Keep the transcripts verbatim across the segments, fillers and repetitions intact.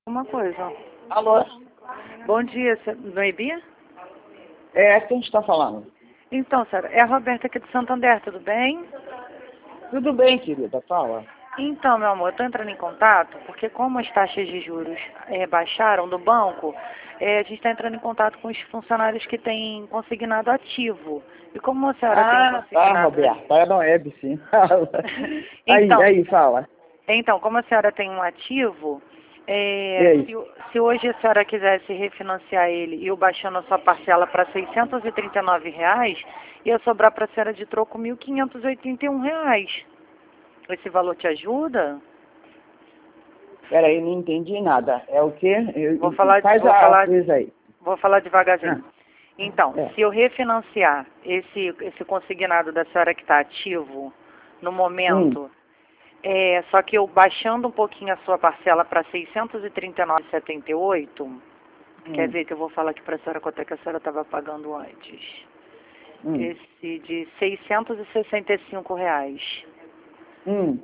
Uma coisa. Alô? Bom dia, cê- Noebi? É, quem está falando? Então, senhora, é a Roberta aqui de Santander, tudo bem? Tudo bem, querida, fala. Então, meu amor, eu estou entrando em contato porque como as taxas de juros eh, baixaram do banco, eh, a gente está entrando em contato com os funcionários que têm consignado ativo. E como a senhora tem Ah, tá, consignado... Roberta, é não é, sim. Fala. Aí, Então, aí, fala. Então, como a senhora tem um ativo, E é, aí? se, se hoje a senhora quisesse refinanciar ele e eu baixando a sua parcela para seiscentos e trinta e nove reais, ia sobrar para a senhora de troco mil quinhentos e oitenta e um reais. Esse valor te ajuda? Peraí, não entendi nada. É o quê? Eu- Vou falar, Faz vou a falar, coisa aí. vou falar Ah, devagarzinho. Então, é. se eu refinanciar esse, esse consignado da senhora que está ativo no Hum, momento, é, só que eu baixando um pouquinho a sua parcela para seiscentos e trinta e nove reais e setenta e oito centavos, quer hum, ver que eu vou falar aqui para a senhora quanto é que a senhora estava pagando antes. hum, Esse de seiscentos e sessenta e cinco reais. hum.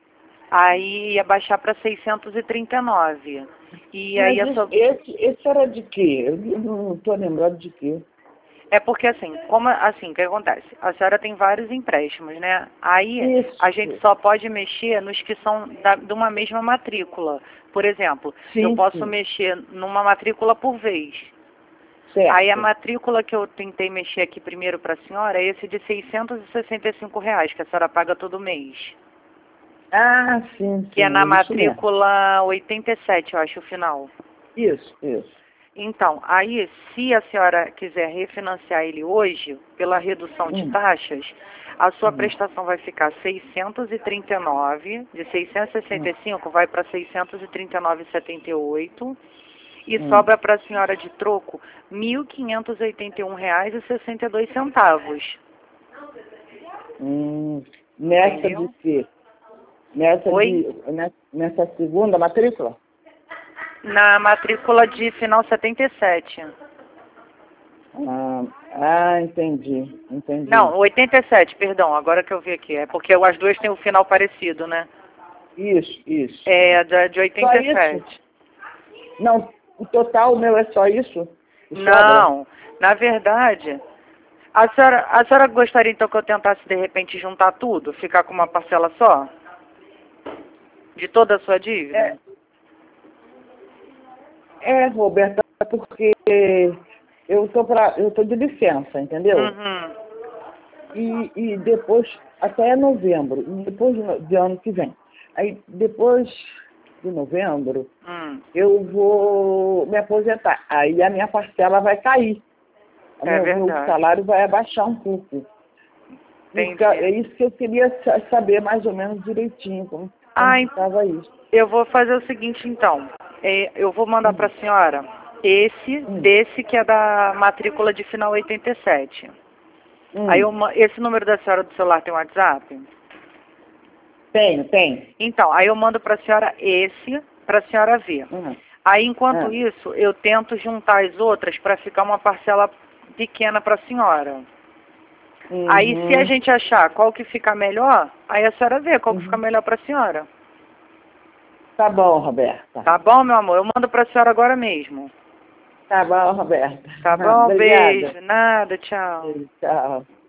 Aí ia baixar para seiscentos e trinta e nove. E Mas aí a esse, sua... esse, esse era de quê? Eu não estou lembrado de quê. É porque assim, como assim, o que acontece? A senhora tem vários empréstimos, né? Aí Isso, a gente isso. só pode mexer nos que são da, de uma mesma matrícula. Por exemplo, eu Sim, posso sim. mexer numa matrícula por vez. Aí a Certo. matrícula que eu tentei mexer aqui primeiro para a senhora é esse de seiscentos e sessenta e cinco reais, que a senhora paga todo mês. Ah, sim, Que é sim, na é isso mesmo. matrícula oitenta e sete, eu acho, o final. Isso, isso. Então, aí, se a senhora quiser refinanciar ele hoje, pela redução de Hum, taxas, a sua hum, prestação vai ficar seiscentos e trinta e nove, de seiscentos e sessenta hum, e cinco vai para seiscentos e trinta e nove reais e setenta e oito e hum. sobra para a senhora de troco mil quinhentos e oitenta e um reais e sessenta e dois centavos. Hum, nessa de Entendeu? quê? Nessa Oi? de nessa, nessa segunda matrícula? Na matrícula de final setenta e sete. Ah, ah, entendi, entendi. Não, oitenta e sete, perdão, agora que eu vi aqui. É porque as duas têm um final parecido, né? Isso, isso. É, da, de Só oitenta e isso? sete. Não, o total meu é só isso? E sobra? Não, na verdade, a senhora, a senhora gostaria então que eu tentasse de repente juntar tudo, ficar com uma parcela só? De toda a sua É, dívida? é, Roberta, porque eu tô pra, eu tô de licença, entendeu? Uhum. E, e depois, até novembro, depois de, de ano que vem. Aí depois de novembro, Hum, eu vou me aposentar. Aí a minha parcela vai cair. O é meu, meu verdade. salário vai abaixar um pouco. Porque Entendi. é isso que eu queria sa- saber mais ou menos direitinho, como, como Ah, en- ficava isso. eu vou fazer o seguinte então. É, eu vou mandar para Hum, a senhora esse, hum, desse que é da matrícula de final oitenta e sete. Aí eu, hum. ma- esse número da senhora do celular tem WhatsApp? Tenho, tenho. Então, aí eu mando para a senhora esse, para a senhora ver. Hum, Aí, enquanto hum, isso, eu tento juntar as outras para ficar uma parcela pequena para a senhora. Aí, se a uhum, gente achar qual que fica melhor, aí a senhora vê qual que fica uhum. melhor para a senhora. Tá bom, Roberta. Tá bom, meu amor? Eu mando para a senhora agora mesmo. Tá bom, Roberta. Tá bom? Obrigada. Beijo. Nada, tchau. Tchau.